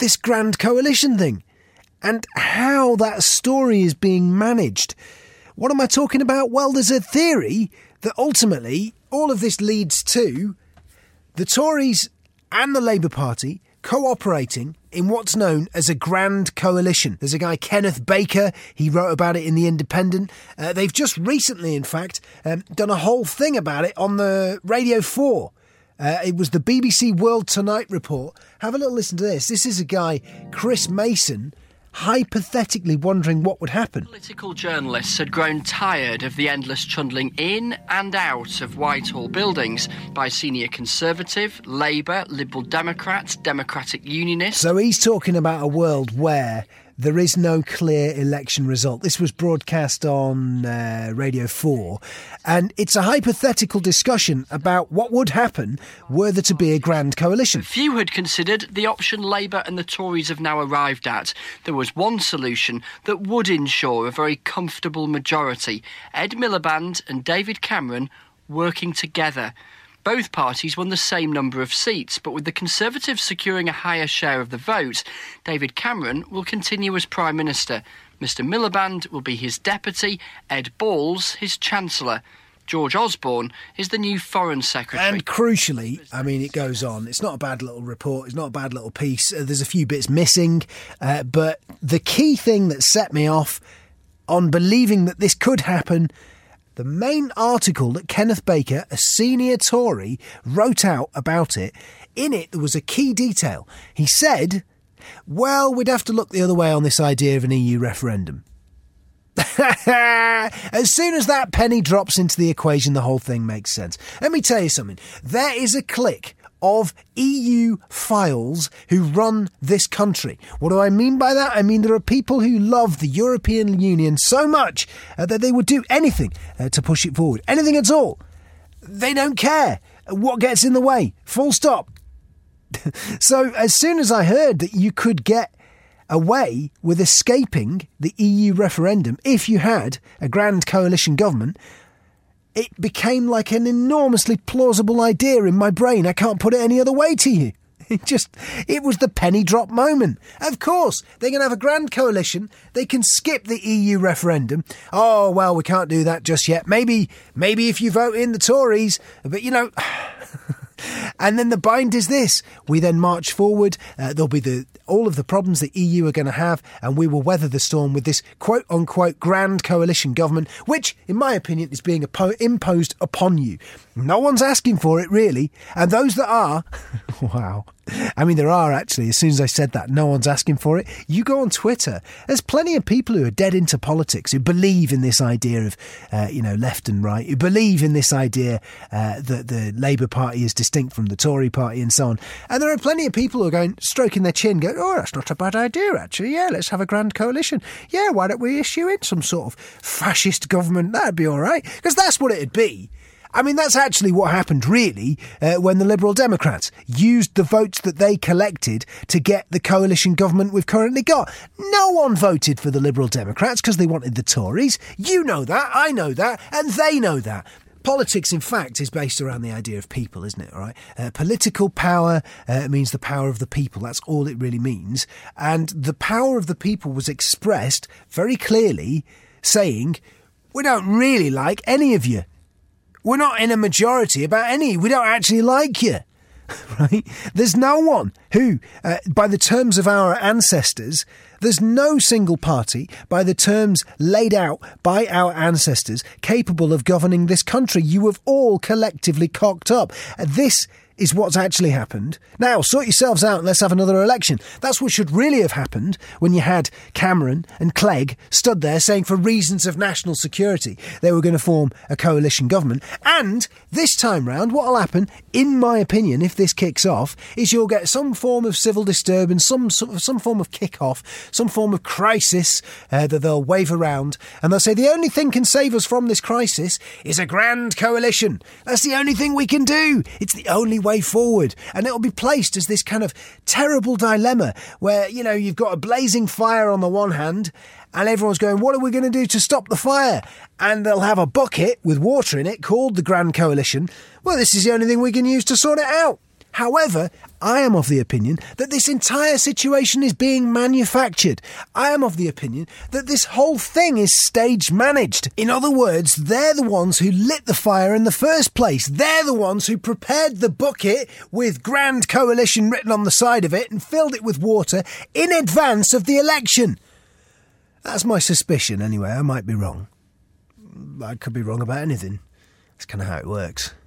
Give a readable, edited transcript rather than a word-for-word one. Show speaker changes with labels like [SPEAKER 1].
[SPEAKER 1] this grand coalition thing and how that story is being managed. What am I talking about? Well, there's a theory that ultimately all of this leads to the Tories and the Labour Party cooperating in what's known as a grand coalition. There's a guy, Kenneth Baker, he wrote about it in The Independent. They've just recently, in fact, done a whole thing about it on the Radio 4. It was the BBC World Tonight report. Have a little listen to this. This is a guy, Chris Mason, hypothetically wondering what would happen.
[SPEAKER 2] Political journalists had grown tired of the endless trundling in and out of Whitehall buildings by senior Conservative, Labour, Liberal Democrats, Democratic Unionists.
[SPEAKER 1] So he's talking about a world where there is no clear election result. This was broadcast on Radio 4, and it's a hypothetical discussion about what would happen were there to be a grand coalition.
[SPEAKER 2] Few had considered the option Labour and the Tories have now arrived at. There was one solution that would ensure a very comfortable majority: Ed Miliband and David Cameron working together. Both parties won the same number of seats, but with the Conservatives securing a higher share of the vote, David Cameron will continue as Prime Minister. Mr Miliband will be his deputy, Ed Balls his Chancellor. George Osborne is the new Foreign Secretary.
[SPEAKER 1] And crucially, I mean, it goes on. It's not a bad little report. It's not a bad little piece. There's a few bits missing. But the key thing that set me off on believing that this could happen, the main article that Kenneth Baker, a senior Tory, wrote out about it, in it there was a key detail. He said, well, we'd have to look the other way on this idea of an EU referendum. As soon as that penny drops into the equation, the whole thing makes sense. Let me tell you something. There is a clique of EU files who run this country. What do I mean by that? I mean there are people who love the European Union so much that they would do anything to push it forward. Anything at all. They don't care what gets in the way. Full stop. So as soon as I heard that you could get away with escaping the EU referendum if you had a grand coalition government, it became like an enormously plausible idea in my brain. I can't put it any other way to you. It was the penny drop moment. Of course, they're going to have a grand coalition. They can skip the EU referendum. Oh, well, we can't do that just yet. Maybe if you vote in the Tories, but you know... And then the bind is this. We then march forward. There'll be all of the problems the EU are going to have, and we will weather the storm with this quote-unquote grand coalition government, which, in my opinion, is being imposed upon you. No one's asking for it, really. And those that are... wow. I mean, there are actually, as soon as I said that, no one's asking for it. You go on Twitter, there's plenty of people who are dead into politics, who believe in this idea of, left and right, who believe in this idea that the Labour Party is distinct from the Tory Party and so on. And there are plenty of people who are going, stroking their chin, going, oh, that's not a bad idea, actually. Yeah, let's have a grand coalition. Yeah, why don't we issue in some sort of fascist government? That'd be all right. Because that's what it'd be. I mean, that's actually what happened, really, when the Liberal Democrats used the votes that they collected to get the coalition government we've currently got. No one voted for the Liberal Democrats because they wanted the Tories. You know that, I know that, and they know that. Politics, in fact, is based around the idea of people, isn't it? All right. Political power means the power of the people. That's all it really means. And the power of the people was expressed very clearly, saying, we don't really like any of you. We're not in a majority about any. We don't actually like you, right? There's no one who, by the terms of our ancestors, there's no single party, by the terms laid out by our ancestors, capable of governing this country. You have all collectively cocked up. This is what's actually happened. Now, sort yourselves out and let's have another election. That's what should really have happened when you had Cameron and Clegg stood there saying for reasons of national security they were going to form a coalition government. And this time round, what will happen, in my opinion, if this kicks off, is you'll get some form of civil disturbance, some form of kick-off, some form of crisis that they'll wave around, and they'll say the only thing can save us from this crisis is a grand coalition. That's the only thing we can do. It's the only way forward. And it'll be placed as this kind of terrible dilemma where, you know, you've got a blazing fire on the one hand and everyone's going, what are we going to do to stop the fire? And they'll have a bucket with water in it called the Grand Coalition. Well, this is the only thing we can use to sort it out. However, I am of the opinion that this entire situation is being manufactured. I am of the opinion that this whole thing is stage managed. In other words, they're the ones who lit the fire in the first place. They're the ones who prepared the bucket with Grand Coalition written on the side of it and filled it with water in advance of the election. That's my suspicion anyway. I might be wrong. I could be wrong about anything. That's kind of how it works.